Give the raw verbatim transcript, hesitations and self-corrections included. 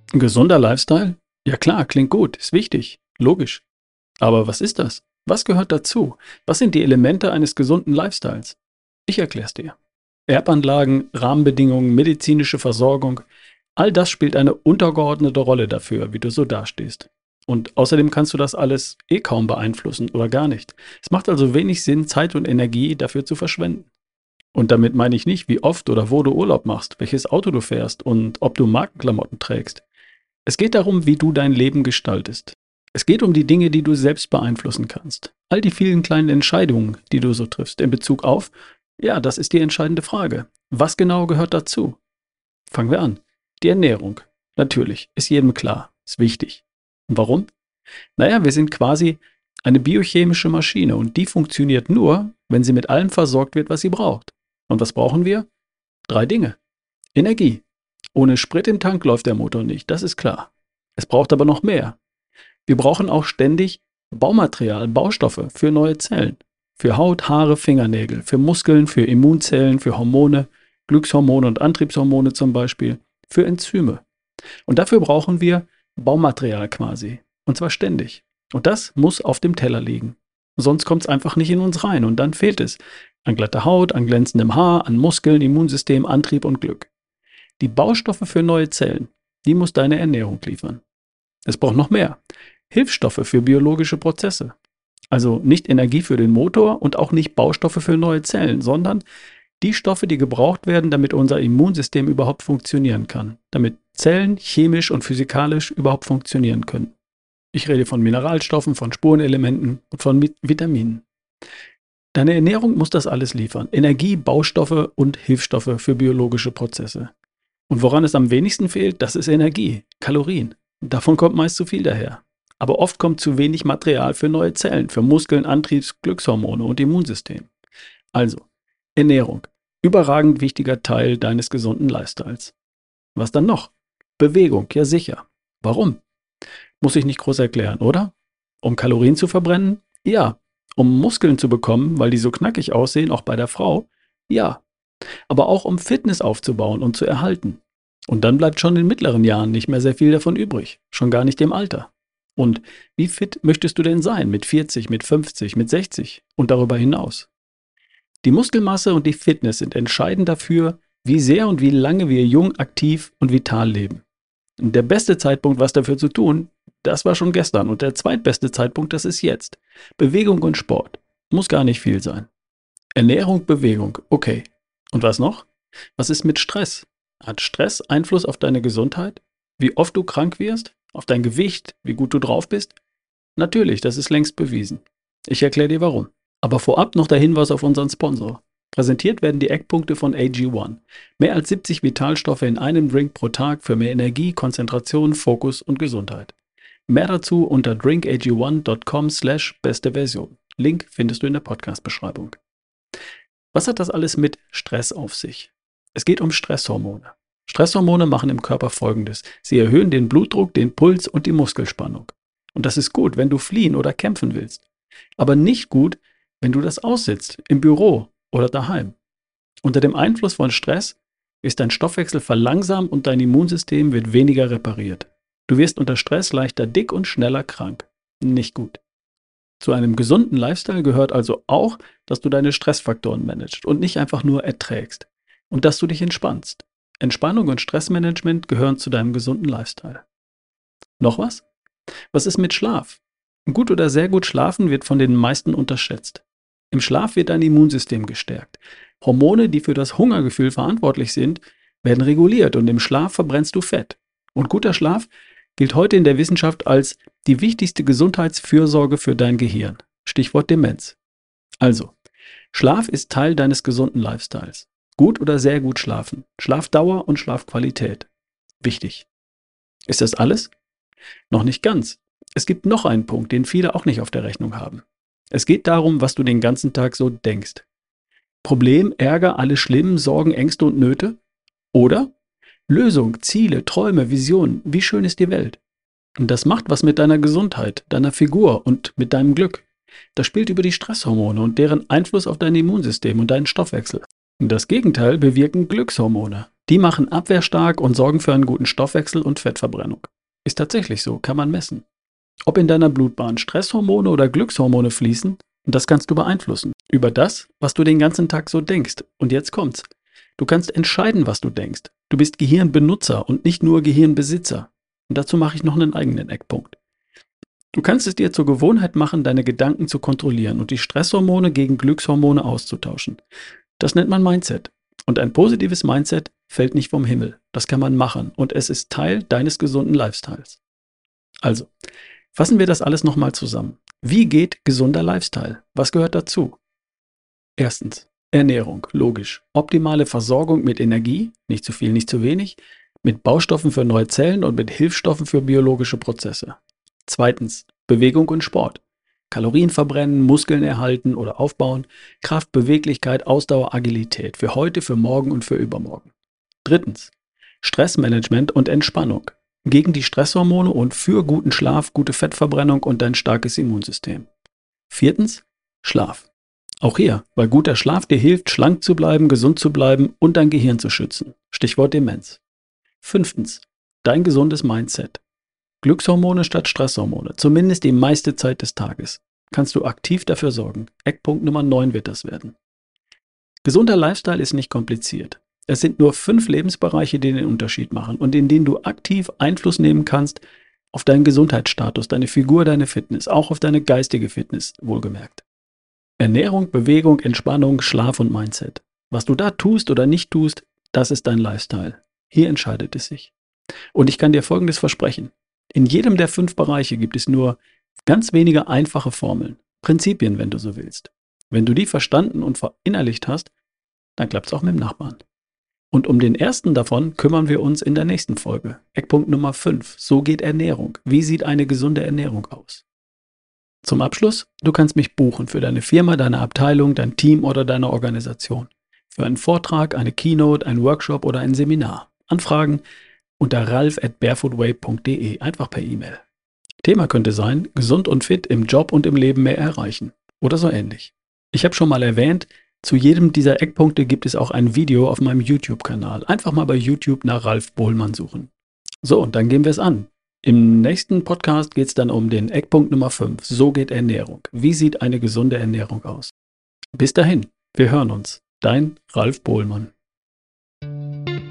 Ein gesunder Lifestyle? Ja klar, klingt gut, ist wichtig, logisch. Aber was ist das? Was gehört dazu? Was sind die Elemente eines gesunden Lifestyles? Ich erkläre es dir. Erbanlagen, Rahmenbedingungen, medizinische Versorgung, all das spielt eine untergeordnete Rolle dafür, wie du so dastehst. Und außerdem kannst du das alles eh kaum beeinflussen oder gar nicht. Es macht also wenig Sinn, Zeit und Energie dafür zu verschwenden. Und damit meine ich nicht, wie oft oder wo du Urlaub machst, welches Auto du fährst und ob du Markenklamotten trägst. Es geht darum, wie du dein Leben gestaltest. Es geht um die Dinge, die du selbst beeinflussen kannst. All die vielen kleinen Entscheidungen, die du so triffst in Bezug auf, ja, das ist die entscheidende Frage. Was genau gehört dazu? Fangen wir an. Die Ernährung. Natürlich, ist jedem klar, ist wichtig. Und warum? Naja, wir sind quasi eine biochemische Maschine und die funktioniert nur, wenn sie mit allem versorgt wird, was sie braucht. Und was brauchen wir? Drei Dinge. Energie. Ohne Sprit im Tank läuft der Motor nicht, das ist klar. Es braucht aber noch mehr. Wir brauchen auch ständig Baumaterial, Baustoffe für neue Zellen. Für Haut, Haare, Fingernägel, für Muskeln, für Immunzellen, für Hormone, Glückshormone und Antriebshormone zum Beispiel, für Enzyme. Und dafür brauchen wir Baumaterial quasi. Und zwar ständig. Und das muss auf dem Teller liegen. Sonst kommt es einfach nicht in uns rein und dann fehlt es. An glatter Haut, an glänzendem Haar, an Muskeln, Immunsystem, Antrieb und Glück. Die Baustoffe für neue Zellen, die muss deine Ernährung liefern. Es braucht noch mehr. Hilfsstoffe für biologische Prozesse. Also nicht Energie für den Motor und auch nicht Baustoffe für neue Zellen, sondern die Stoffe, die gebraucht werden, damit unser Immunsystem überhaupt funktionieren kann. Damit Zellen chemisch und physikalisch überhaupt funktionieren können. Ich rede von Mineralstoffen, von Spurenelementen und von Vitaminen. Deine Ernährung muss das alles liefern. Energie, Baustoffe und Hilfsstoffe für biologische Prozesse. Und woran es am wenigsten fehlt, das ist Energie, Kalorien. Davon kommt meist zu viel daher. Aber oft kommt zu wenig Material für neue Zellen, für Muskeln, Antriebs, Glückshormone und Immunsystem. Also, Ernährung. Überragend wichtiger Teil deines gesunden Lifestyles. Was dann noch? Bewegung, ja sicher. Warum? Muss ich nicht groß erklären, oder? Um Kalorien zu verbrennen? Ja. Um Muskeln zu bekommen, weil die so knackig aussehen, auch bei der Frau? Ja. Aber auch um Fitness aufzubauen und zu erhalten. Und dann bleibt schon in mittleren Jahren nicht mehr sehr viel davon übrig. Schon gar nicht im Alter. Und wie fit möchtest du denn sein? Mit vierzig, mit fünfzig, mit sechzig und darüber hinaus? Die Muskelmasse und die Fitness sind entscheidend dafür, wie sehr und wie lange wir jung, aktiv und vital leben. Und der beste Zeitpunkt, was dafür zu tun, das war schon gestern. Und der zweitbeste Zeitpunkt, das ist jetzt. Bewegung und Sport. Muss gar nicht viel sein. Ernährung, Bewegung, okay. Und was noch? Was ist mit Stress? Hat Stress Einfluss auf deine Gesundheit? Wie oft du krank wirst? Auf dein Gewicht? Wie gut du drauf bist? Natürlich, das ist längst bewiesen. Ich erkläre dir warum. Aber vorab noch der Hinweis auf unseren Sponsor. Präsentiert werden die Eckpunkte von A G eins. Mehr als siebzig Vitalstoffe in einem Drink pro Tag für mehr Energie, Konzentration, Fokus und Gesundheit. Mehr dazu unter drink a g one dot com slash beste Version. Link findest du in der Podcast-Beschreibung. Was hat das alles mit Stress auf sich? Es geht um Stresshormone. Stresshormone machen im Körper Folgendes. Sie erhöhen den Blutdruck, den Puls und die Muskelspannung. Und das ist gut, wenn du fliehen oder kämpfen willst. Aber nicht gut, wenn du das aussitzt, im Büro oder daheim. Unter dem Einfluss von Stress ist dein Stoffwechsel verlangsamt und dein Immunsystem wird weniger repariert. Du wirst unter Stress leichter dick und schneller krank. Nicht gut. Zu einem gesunden Lifestyle gehört also auch, dass du deine Stressfaktoren managst und nicht einfach nur erträgst. Und dass du dich entspannst. Entspannung und Stressmanagement gehören zu deinem gesunden Lifestyle. Noch was? Was ist mit Schlaf? Gut oder sehr gut schlafen wird von den meisten unterschätzt. Im Schlaf wird dein Immunsystem gestärkt. Hormone, die für das Hungergefühl verantwortlich sind, werden reguliert und im Schlaf verbrennst du Fett. Und guter Schlaf gilt heute in der Wissenschaft als die wichtigste Gesundheitsfürsorge für dein Gehirn. Stichwort Demenz. Also, Schlaf ist Teil deines gesunden Lifestyles. Gut oder sehr gut schlafen. Schlafdauer und Schlafqualität. Wichtig. Ist das alles? Noch nicht ganz. Es gibt noch einen Punkt, den viele auch nicht auf der Rechnung haben. Es geht darum, was du den ganzen Tag so denkst. Problem, Ärger, alle schlimmen Sorgen, Ängste und Nöte? Oder Lösung, Ziele, Träume, Visionen. Wie schön ist die Welt? Und das macht was mit deiner Gesundheit, deiner Figur und mit deinem Glück. Das spielt über die Stresshormone und deren Einfluss auf dein Immunsystem und deinen Stoffwechsel. Das Gegenteil bewirken Glückshormone. Die machen abwehrstark und sorgen für einen guten Stoffwechsel und Fettverbrennung. Ist tatsächlich so, kann man messen. Ob in deiner Blutbahn Stresshormone oder Glückshormone fließen, das kannst du beeinflussen. Über das, was du den ganzen Tag so denkst. Und jetzt kommt's. Du kannst entscheiden, was du denkst. Du bist Gehirnbenutzer und nicht nur Gehirnbesitzer. Und dazu mache ich noch einen eigenen Eckpunkt. Du kannst es dir zur Gewohnheit machen, deine Gedanken zu kontrollieren und die Stresshormone gegen Glückshormone auszutauschen. Das nennt man Mindset. Und ein positives Mindset fällt nicht vom Himmel. Das kann man machen und es ist Teil deines gesunden Lifestyles. Also, fassen wir das alles nochmal zusammen. Wie geht gesunder Lifestyle? Was gehört dazu? Erstens, Ernährung, logisch. Optimale Versorgung mit Energie, nicht zu viel, nicht zu wenig, mit Baustoffen für neue Zellen und mit Hilfsstoffen für biologische Prozesse. Zweitens, Bewegung und Sport. Kalorien verbrennen, Muskeln erhalten oder aufbauen, Kraft, Beweglichkeit, Ausdauer, Agilität für heute, für morgen und für übermorgen. Drittens, Stressmanagement und Entspannung. Gegen die Stresshormone und für guten Schlaf, gute Fettverbrennung und ein starkes Immunsystem. Viertens, Schlaf. Auch hier, weil guter Schlaf dir hilft, schlank zu bleiben, gesund zu bleiben und dein Gehirn zu schützen. Stichwort Demenz. Fünftens, dein gesundes Mindset. Glückshormone statt Stresshormone, zumindest die meiste Zeit des Tages. Kannst du aktiv dafür sorgen. Eckpunkt Nummer neun wird das werden. Gesunder Lifestyle ist nicht kompliziert. Es sind nur fünf Lebensbereiche, die den Unterschied machen und in denen du aktiv Einfluss nehmen kannst auf deinen Gesundheitsstatus, deine Figur, deine Fitness, auch auf deine geistige Fitness, wohlgemerkt. Ernährung, Bewegung, Entspannung, Schlaf und Mindset. Was du da tust oder nicht tust, das ist dein Lifestyle. Hier entscheidet es sich. Und ich kann dir Folgendes versprechen. In jedem der fünf Bereiche gibt es nur ganz wenige einfache Formeln, Prinzipien, wenn du so willst. Wenn du die verstanden und verinnerlicht hast, dann klappt es auch mit dem Nachbarn. Und um den ersten davon kümmern wir uns in der nächsten Folge. Eckpunkt Nummer fünf. So geht Ernährung. Wie sieht eine gesunde Ernährung aus? Zum Abschluss, du kannst mich buchen für deine Firma, deine Abteilung, dein Team oder deine Organisation. Für einen Vortrag, eine Keynote, einen Workshop oder ein Seminar. Anfragen unter ralf at barefootway punkt de, einfach per E-Mail. Thema könnte sein, gesund und fit im Job und im Leben mehr erreichen. Oder so ähnlich. Ich habe schon mal erwähnt, zu jedem dieser Eckpunkte gibt es auch ein Video auf meinem YouTube-Kanal. Einfach mal bei YouTube nach Ralf Bohlmann suchen. So, und dann gehen wir es an. Im nächsten Podcast geht es dann um den Eckpunkt Nummer fünf. So geht Ernährung. Wie sieht eine gesunde Ernährung aus? Bis dahin, wir hören uns. Dein Ralf Bohlmann.